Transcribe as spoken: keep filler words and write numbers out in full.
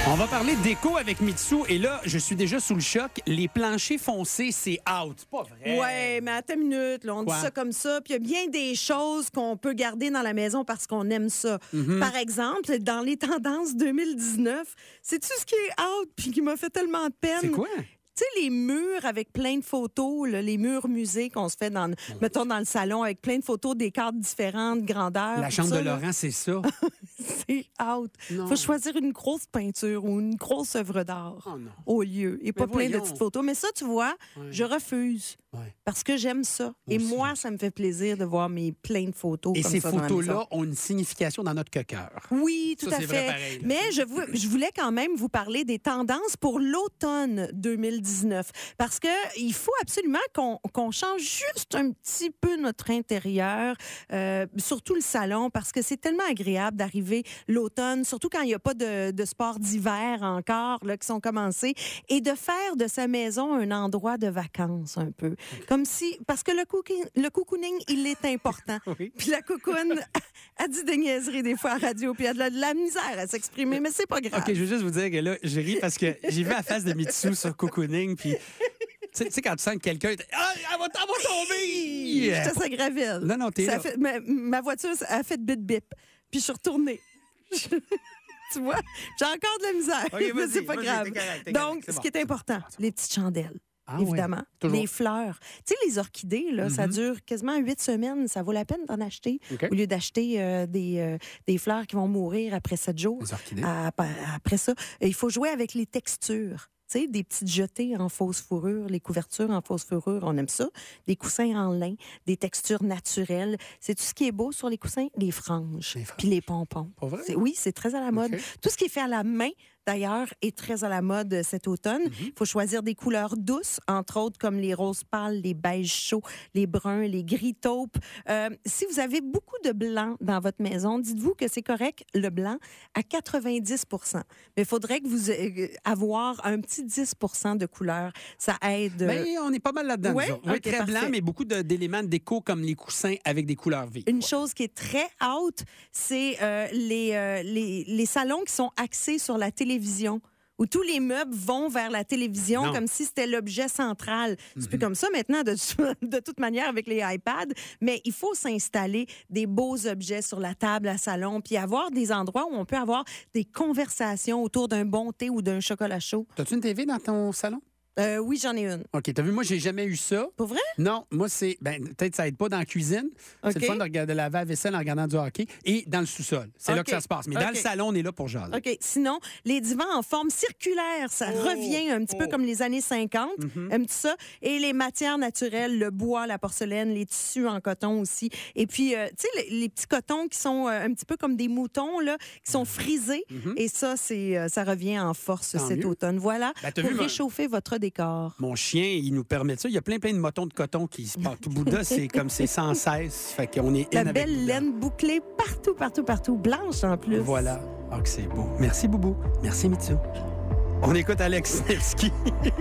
On va parler de déco avec Mitsu. Et là, je suis déjà sous le choc. Les planchers foncés, c'est out. C'est pas vrai. Ouais, mais attends une minute. Là, on Quoi? dit ça comme ça. Puis il y a bien des choses qu'on peut garder dans la maison parce qu'on aime ça. Mm-hmm. Par exemple, dans les tendances deux mille dix-neuf, sais-tu ce qui est out puis qui m'a fait tellement de peine? C'est quoi? Tu sais, les murs avec plein de photos, là, les murs musées qu'on se fait, dans, mettons, dans le salon, avec plein de photos des cartes différentes, grandeurs. La tout chambre ça, de là. Laurent, c'est ça. C'est out. Non. Faut choisir une grosse peinture ou une grosse œuvre d'art Oh non. au lieu. Et pas plein de voyons. petites photos. Mais ça, tu vois, Ouais. je refuse. Ouais. Parce que j'aime ça. Et aussi, moi, j'aime ça me fait plaisir de voir mes plein de photos Et comme ces ça dans la photos-là maison. ont une signification dans notre cœur. Oui, tout Ça, à c'est fait. vrai pareil, là. Mais je, vou- je voulais quand même vous parler des tendances pour l'automne deux mille dix-neuf. Parce que il faut absolument qu'on qu'on change juste un petit peu notre intérieur, euh, surtout le salon, parce que c'est tellement agréable d'arriver l'automne, surtout quand il n'y a pas de, de sport d'hiver encore, là, qui sont commencés, et de faire de sa maison un endroit de vacances un peu. Comme si, parce que le, cooking, le cocooning, il est important. Oui. Puis la cocoune a dit des niaiseries des fois à la radio, puis elle a de la, de la misère à s'exprimer, mais c'est pas grave. OK, je veux juste vous dire que là, j'ai ri parce que j'ai vu la face de Mitsu sur Cocooning, puis tu sais- tu sais, quand tu sens que quelqu'un... Ah, elle va, elle va tomber! J'étais sa gravelle. Non, non, t'es Ça là. a fait, ma, ma voiture a fait bip-bip. Puis je suis retournée. Tu vois? J'ai encore de la misère. OK, mais vas-y, c'est pas vas-y, grave. t'es correct, t'es Donc, correct, c'est ce bon. qui est important, les petites chandelles. Ah évidemment. oui, toujours. Les fleurs. Tu sais, les orchidées, là, ça dure quasiment huit semaines. Ça vaut la peine d'en acheter OK. au lieu d'acheter euh, des, euh, des fleurs qui vont mourir après sept jours. Les orchidées. À- après ça, il faut jouer avec les textures. Tu sais, des petites jetées en fausse fourrure, les couvertures en fausse fourrure, on aime ça. Des coussins en lin, des textures naturelles. C'est tout ce qui est beau sur les coussins, les franges, Les franges. puis les pompons. Pas vrai? C'est- Oui, c'est très à la mode. OK. Tout ce qui est fait à la main, d'ailleurs, est très à la mode euh, cet automne. Il Mm-hmm. faut choisir des couleurs douces, entre autres comme les roses pâles, les beiges chauds, les bruns, les gris taupes. Euh, si vous avez beaucoup de blanc dans votre maison, dites-vous que c'est correct, le blanc, à quatre-vingt-dix pour cent. Mais il faudrait que vous euh, avoir un petit dix pour cent de couleur. Ça aide. Ben, on est pas mal là-dedans. Ouais? nous autres. Oui, OK, très parfait. blanc, mais beaucoup de- d'éléments de déco comme les coussins avec des couleurs vives. Une chose qui est très out, c'est euh, les, euh, les, les salons qui sont axés sur la télévision, où tous les meubles vont vers la télévision Non. comme si c'était l'objet central. C'est plus comme ça maintenant, de, de toute manière, avec les iPads, mais il faut s'installer des beaux objets sur la table à salon, puis avoir des endroits où on peut avoir des conversations autour d'un bon thé ou d'un chocolat chaud. T'as-tu une T V dans ton salon? Euh, oui, j'en ai une. OK, t'as vu, moi, j'ai jamais eu ça. Pour vrai? Non, moi, c'est. Ben, peut-être ça aide pas dans la cuisine. OK. C'est le fun de regarder la vaisselle en regardant du hockey. Et dans le sous-sol. C'est là OK. que ça se passe. Mais dans OK. le salon, on est là pour jaser. OK. Sinon, les divans en forme circulaire, ça Oh, revient un petit peu oh. comme les années cinquante. Mm-hmm. Aimes-tu ça? Et les matières naturelles, le bois, la porcelaine, les tissus en coton aussi. Et puis, euh, tu sais, les, les petits cotons qui sont euh, un petit peu comme des moutons, là, qui sont frisés. Et ça, c'est, euh, ça revient en force Mm-hmm. Tant cet mieux. automne. Voilà, Ben, t'as pour vu, moi- réchauffer votre décor. Mon chien, il nous permet ça. Il y a plein, plein de motons de coton qui se partent. Tout Bouddha, c'est comme c'est sans cesse. Fait qu'on est in La avec belle Bouddha. laine bouclée partout, partout, partout. Blanche en plus. Voilà. Ah, que c'est beau. Merci, Boubou. Merci, Mitsu. On écoute Alex Nevsky.